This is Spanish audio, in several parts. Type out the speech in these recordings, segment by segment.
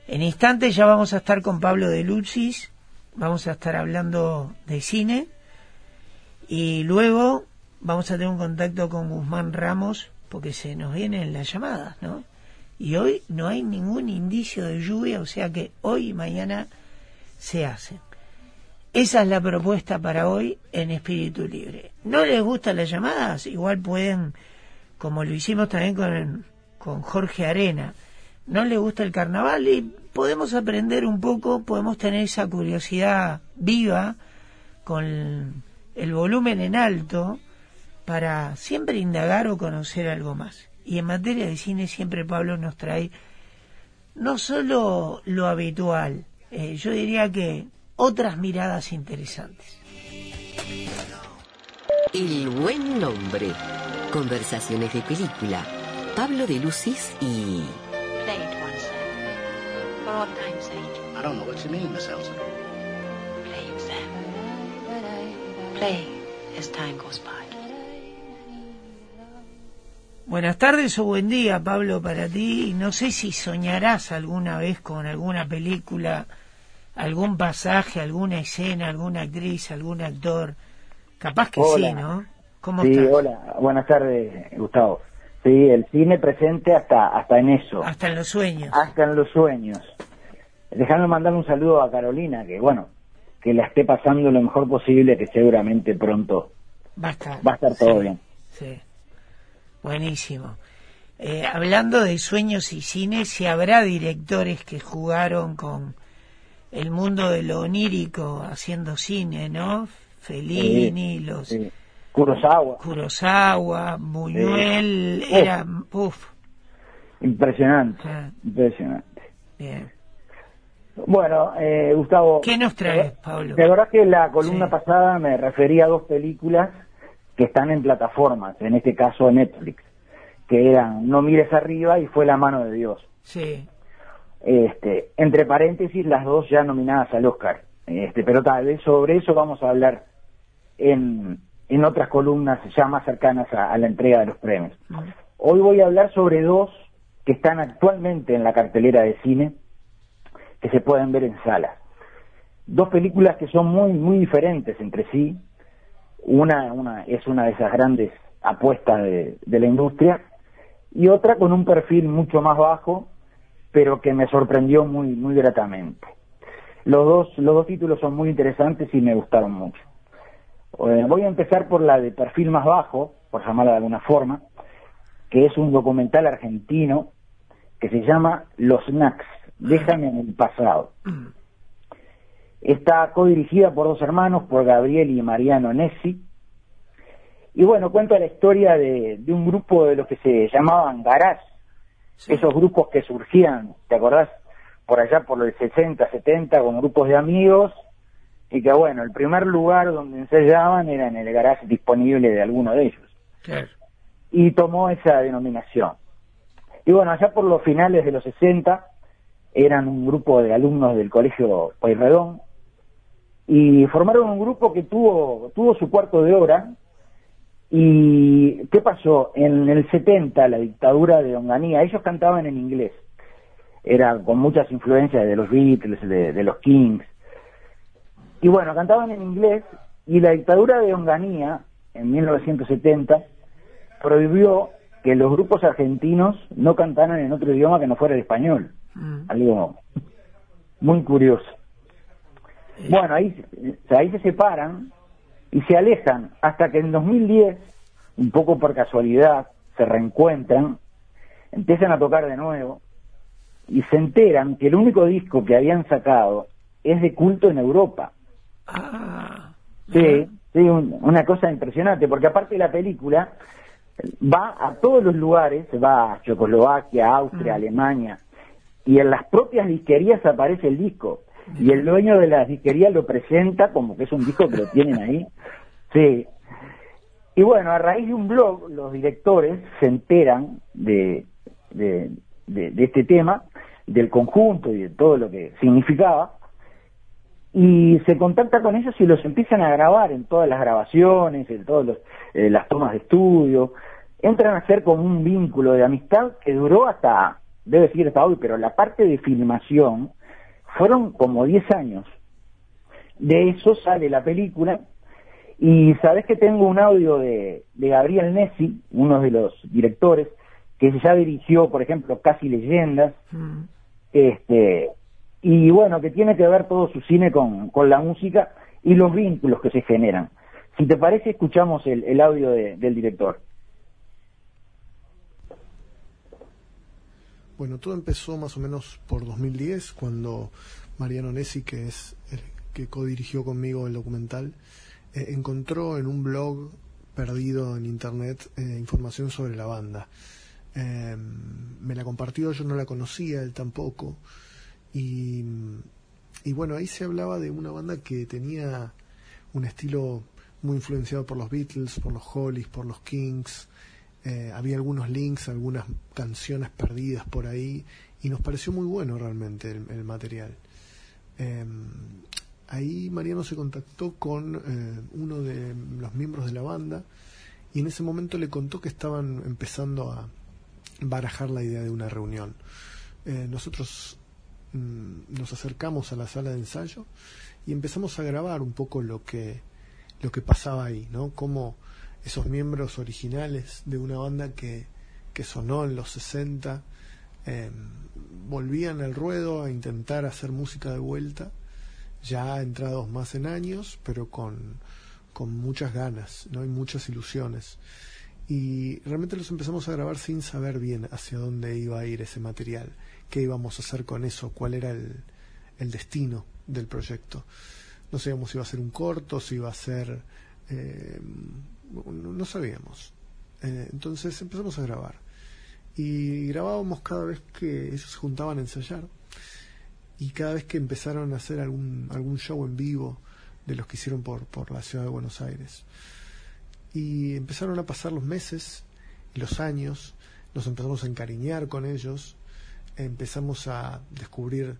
En instantes ya vamos a estar con Pablo de Lucis, vamos a estar hablando de cine y luego vamos a tener un contacto con Guzmán Ramos porque se nos vienen las llamadas, ¿no? Y hoy no hay ningún indicio de lluvia, o sea que hoy y mañana se hacen. Esa es la propuesta para hoy en Espíritu Libre. ¿No les gustan las llamadas? Igual pueden, como lo hicimos también con Jorge Arena, no les gusta el carnaval y podemos aprender un poco, podemos tener esa curiosidad viva con el volumen en alto para siempre indagar o conocer algo más. Y en materia de cine siempre Pablo nos trae no solo lo habitual, yo diría que otras miradas interesantes. El buen nombre. Conversaciones de película. Pablo de Lucis y... Play it once, Sam. For old time's sake. I don't know what you mean, Miss Elsa. Play it, Sam. Play as time goes by. Buenas tardes o buen día, Pablo, para ti. No sé si soñarás alguna vez con alguna película, algún pasaje, alguna escena, alguna actriz, algún actor. Capaz que hola. Sí, ¿no? ¿Cómo sí, estás? Hola, buenas tardes, Gustavo. Sí, el cine presente hasta en eso. Hasta en los sueños. Hasta en los sueños. Dejando mandar un saludo a Carolina, que bueno, que la esté pasando lo mejor posible, que seguramente pronto va a estar todo bien. Sí, buenísimo. Hablando de sueños y cine, si habrá directores que jugaron con el mundo de lo onírico haciendo cine, ¿no? Fellini, sí. Kurosawa, Buñuel, era... Impresionante, impresionante. Bien. Bueno, Gustavo... ¿Qué nos traes, Pablo? De verdad que la columna pasada me refería a dos películas que están en plataformas, en este caso Netflix, que eran No mires arriba y Fue la mano de Dios. Sí. Entre paréntesis, las dos ya nominadas al Oscar. Pero tal vez sobre eso vamos a hablar en otras columnas ya más cercanas a la entrega de los premios. Hoy voy a hablar sobre dos que están actualmente en la cartelera de cine, que se pueden ver en salas. Dos películas que son muy, muy diferentes entre sí. Una es una de esas grandes apuestas de la industria, y otra con un perfil mucho más bajo, pero que me sorprendió muy, muy gratamente. Los dos títulos son muy interesantes y me gustaron mucho. Voy a empezar por la de perfil más bajo, por llamarla de alguna forma, que es un documental argentino que se llama Los Knacks, Déjame en el pasado. Está codirigida por dos hermanos, por Gabriel y Mariano Nessi. Y bueno, cuenta la historia de un grupo de los que se llamaban garage, sí. Esos grupos que surgían, ¿te acordás? Por allá por los 60, 70, con grupos de amigos, y que bueno, el primer lugar donde ensayaban era en el garage disponible de alguno de ellos. Claro. Y tomó esa denominación. Y bueno, allá por los finales de los 60, eran un grupo de alumnos del colegio Pueyrredón, y formaron un grupo que tuvo su cuarto de hora. ¿Y qué pasó? En el 70, la dictadura de Onganía, ellos cantaban en inglés, era con muchas influencias de los Beatles, de los Kings, y bueno, cantaban en inglés, y la dictadura de Onganía, en 1970, prohibió que los grupos argentinos no cantaran en otro idioma que no fuera el español. Algo muy curioso. Bueno, ahí se separan y se alejan hasta que en 2010, un poco por casualidad, se reencuentran, empiezan a tocar de nuevo y se enteran que el único disco que habían sacado es de culto en Europa. Sí, una cosa impresionante, porque aparte de la película va a todos los lugares, va a Checoslovaquia, Austria, Alemania, y en las propias disquerías aparece el disco. Y el dueño de la disquería lo presenta como que es un disco que lo tienen ahí. Sí. Y bueno, a raíz de un blog, los directores se enteran de este tema, del conjunto y de todo lo que significaba, y se contacta con ellos y los empiezan a grabar en todas las grabaciones, en todas las tomas de estudio. Entran a hacer como un vínculo de amistad que duró hasta debe seguir hasta hoy, pero la parte de filmación fueron como 10 años. De eso sale la película, y sabés que tengo un audio de Gabriel Nessi, uno de los directores, que ya dirigió, por ejemplo, Casi Leyendas, y bueno, que tiene que ver todo su cine con la música y los vínculos que se generan. Si te parece, escuchamos el audio del director. Bueno, todo empezó más o menos por 2010, cuando Mariano Nessi, que es el que codirigió conmigo el documental, encontró en un blog perdido en internet información sobre la banda. Me la compartió, yo no la conocía, él tampoco, y bueno, ahí se hablaba de una banda que tenía un estilo muy influenciado por los Beatles, por los Hollies, por los Kings. Había algunos links, algunas canciones perdidas por ahí, y nos pareció muy bueno realmente el material. Ahí Mariano se contactó con uno de los miembros de la banda, y en ese momento le contó que estaban empezando a barajar la idea de una reunión. Nosotros nos acercamos a la sala de ensayo y empezamos a grabar un poco lo que pasaba ahí, ¿no? Cómo esos miembros originales de una banda que sonó en los 60 volvían al ruedo a intentar hacer música de vuelta, ya entrados más en años, pero con muchas ganas, ¿no? Y muchas ilusiones. Y realmente los empezamos a grabar sin saber bien hacia dónde iba a ir ese material, qué íbamos a hacer con eso, cuál era el destino del proyecto. No sabíamos si iba a ser un corto, si iba a ser... no sabíamos. Entonces empezamos a grabar. Y grabábamos cada vez que ellos se juntaban a ensayar. Y cada vez que empezaron a hacer algún show en vivo de los que hicieron por la ciudad de Buenos Aires. Y empezaron a pasar los meses y los años, nos empezamos a encariñar con ellos, empezamos a descubrir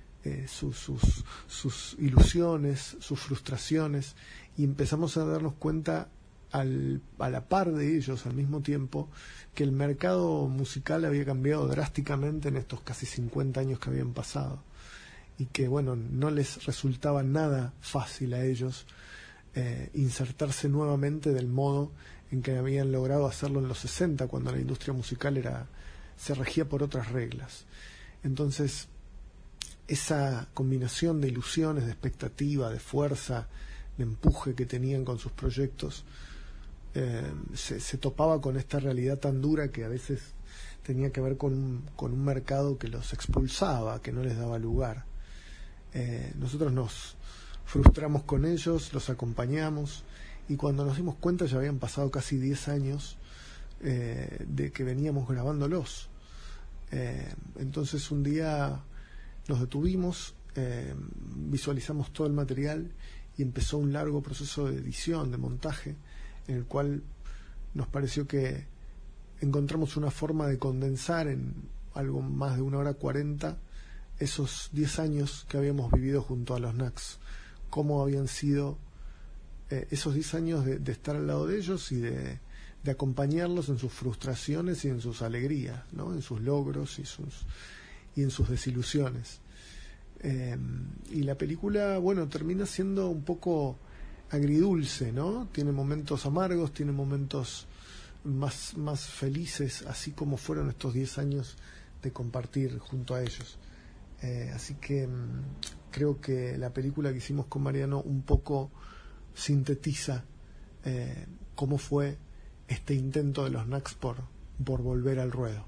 sus ilusiones, sus frustraciones, y empezamos a darnos cuenta a la par de ellos, al mismo tiempo, que el mercado musical había cambiado drásticamente en estos casi 50 años que habían pasado, y que bueno, no les resultaba nada fácil a ellos insertarse nuevamente del modo en que habían logrado hacerlo en los 60, cuando la industria musical se regía por otras reglas. Entonces, esa combinación de ilusiones, de expectativa, de fuerza, de empuje que tenían con sus proyectos, se topaba con esta realidad tan dura que a veces tenía que ver con un mercado que los expulsaba, que no les daba lugar. Nosotros nos frustramos con ellos, los acompañamos, y cuando nos dimos cuenta ya habían pasado casi 10 años de que veníamos grabándolos. Entonces un día nos detuvimos, visualizamos todo el material y empezó un largo proceso de edición, de montaje, en el cual nos pareció que encontramos una forma de condensar en algo más de 1 hora 40 esos 10 años que habíamos vivido junto a los Knacks, cómo habían sido esos 10 años de estar al lado de ellos y de acompañarlos en sus frustraciones y en sus alegrías, ¿no? En sus logros y en sus desilusiones. Y la película, bueno, termina siendo un poco agridulce, ¿no? Tiene momentos amargos, tiene momentos más felices, así como fueron estos 10 años de compartir junto a ellos. Así que creo que la película que hicimos con Mariano un poco sintetiza cómo fue este intento de los Knacks por volver al ruedo.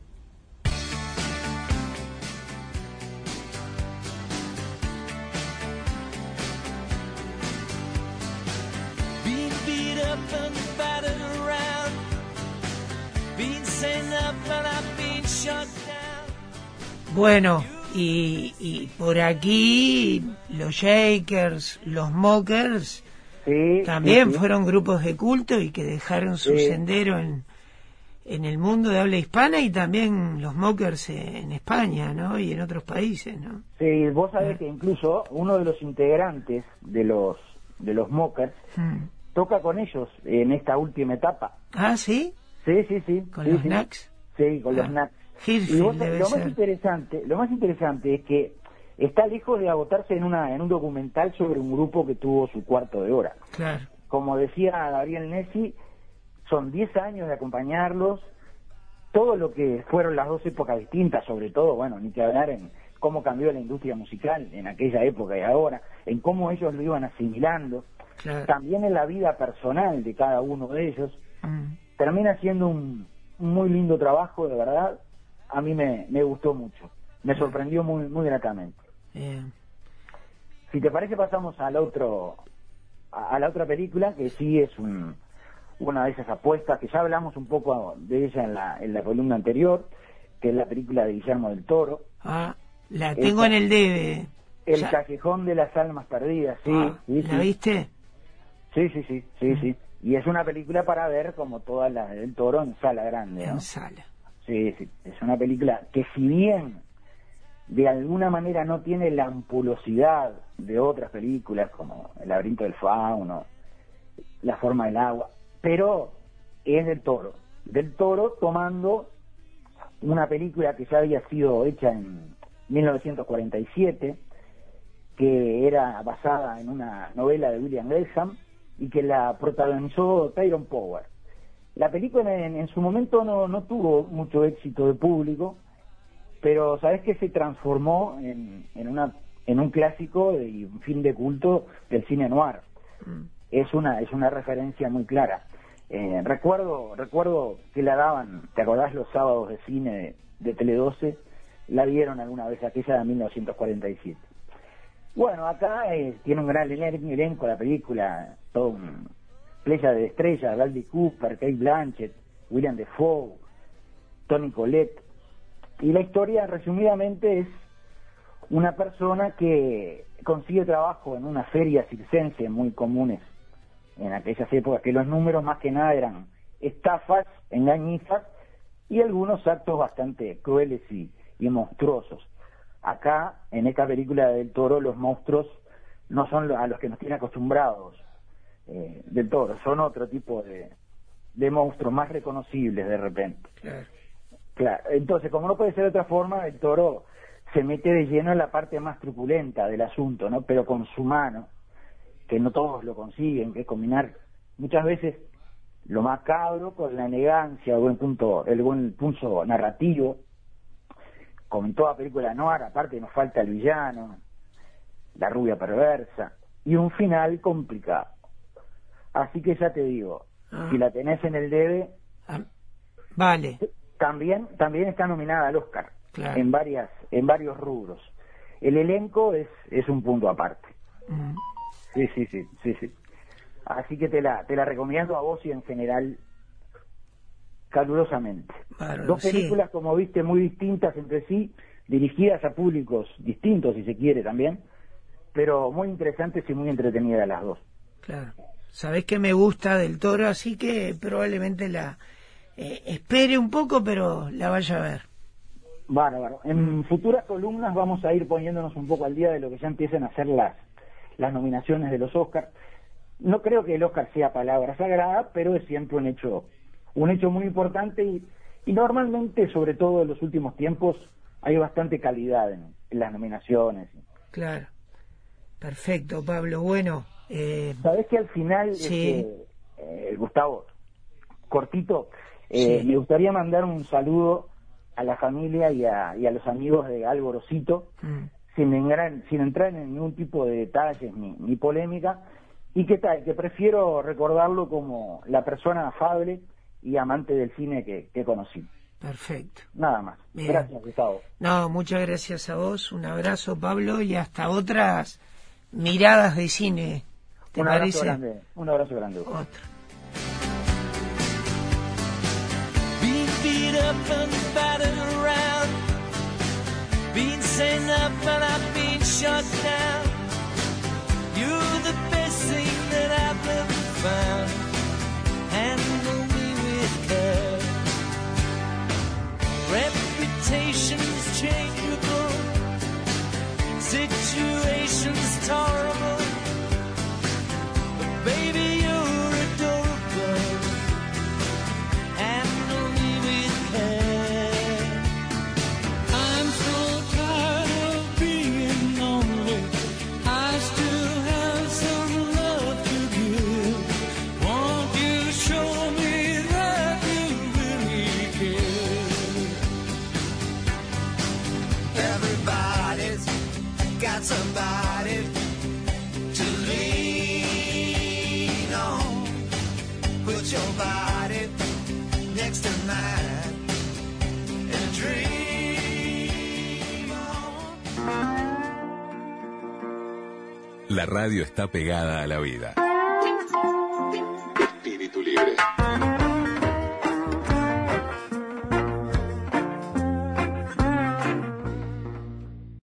Bueno, y por aquí los Shakers, los Mockers, también fueron grupos de culto y que dejaron su sendero en el mundo de habla hispana, y también los Mockers en España, ¿no? Y en otros países, ¿no? Sí, vos sabés que incluso uno de los integrantes de los toca con ellos en esta última etapa. ¿Ah, sí? Sí. ¿Con los Knacks? Sí, con los Knacks. Hirfield Y vos, debe lo ser. más interesante es que está lejos de agotarse en un documental sobre un grupo que tuvo su cuarto de hora. Claro. Como decía Gabriel Nessi, son 10 años de acompañarlos, todo lo que fueron las dos épocas distintas, sobre todo, bueno, ni que hablar en cómo cambió la industria musical en aquella época y ahora, en cómo ellos lo iban asimilando, Claro. también en la vida personal de cada uno de ellos. Mm. Termina siendo un muy lindo trabajo, de verdad. A mí me gustó mucho, me sorprendió muy gratamente. Bien. Si te parece, pasamos a la otra película, que sí es una de esas apuestas que ya hablamos un poco de ella en la columna anterior, que es la película de Guillermo del Toro, Ah, la tengo en el debe. El Ya. Callejón de las Almas Perdidas. Sí, Ah, sí, ¿la sí. viste? Sí. Y es una película para ver como todas las del Toro en sala grande, ¿no? En sala. Sí. Es una película que, si bien de alguna manera no tiene la ampulosidad de otras películas como El laberinto del fauno, La forma del agua, pero es del Toro tomando una película que ya había sido hecha en 1947, que era basada en una novela de William Gresham y que la protagonizó Tyrone Power. La película en su momento no tuvo mucho éxito de público, pero sabes que se transformó en un clásico y un film de culto del cine noir. Es una referencia muy clara. Recuerdo que la daban, ¿te acordás? Los sábados de cine de Tele 12, la vieron alguna vez, aquella de 1947. Bueno, acá tiene un gran elenco la película, todo un playa de estrellas: Bradley Cooper, Cate Blanchett, William Dafoe, Toni Collette. Y la historia, resumidamente, es una persona que consigue trabajo en una feria circense, muy comunes en aquellas épocas, que los números más que nada eran estafas, engañifas y algunos actos bastante crueles y monstruosos. Acá, en esta película del Toro, los monstruos no son a los que nos tiene acostumbrados del Toro, son otro tipo de monstruos más reconocibles de repente. Claro. Entonces, como no puede ser de otra forma, el Toro se mete de lleno en la parte más truculenta del asunto, ¿no? Pero con su mano, que no todos lo consiguen, que es combinar muchas veces lo macabro con la elegancia, el buen punto narrativo. Como en toda película noir, aparte nos falta el villano, la rubia perversa y un final complicado. Así que ya te digo, si la tenés en el debe, vale. También está nominada al Oscar, claro, en varios rubros. El elenco es un punto aparte. Sí. Así que te la recomiendo a vos y en general calurosamente. Claro, Dos películas, como viste, muy distintas entre sí, dirigidas a públicos distintos, si se quiere también, pero muy interesantes y muy entretenidas las dos. Claro. Sabés que me gusta del Toro, así que probablemente la espere un poco, pero la vaya a ver. Bárbaro. En futuras columnas vamos a ir poniéndonos un poco al día de lo que ya empiezan a ser las nominaciones de los Oscars. No creo que el Oscar sea palabra sagrada, pero es siempre un hecho muy importante y normalmente, sobre todo en los últimos tiempos, hay bastante calidad en las nominaciones. Claro. Perfecto, Pablo. Bueno, sabés que al final, sí. Gustavo, cortito, sí. Me gustaría mandar un saludo a la familia y a los amigos de Alborocito, sin entrar en ningún tipo de detalles ni polémica, y que prefiero recordarlo como la persona afable y amante del cine que conocí. Perfecto. Nada más. Bien. Gracias, Gustavo. No, muchas gracias a vos. Un abrazo, Pablo, y hasta otras miradas de cine. ¿Te parece? Un abrazo grande. Otro. Being beat up and battered around, being sent up and I've been shut down. You're the best thing that I've ever found. Handle me with care. Reputation's changeable, situation's tolerable, but baby you're adorable. Handle me with care. Put your body next to mine and dream on. La radio está pegada a la vida.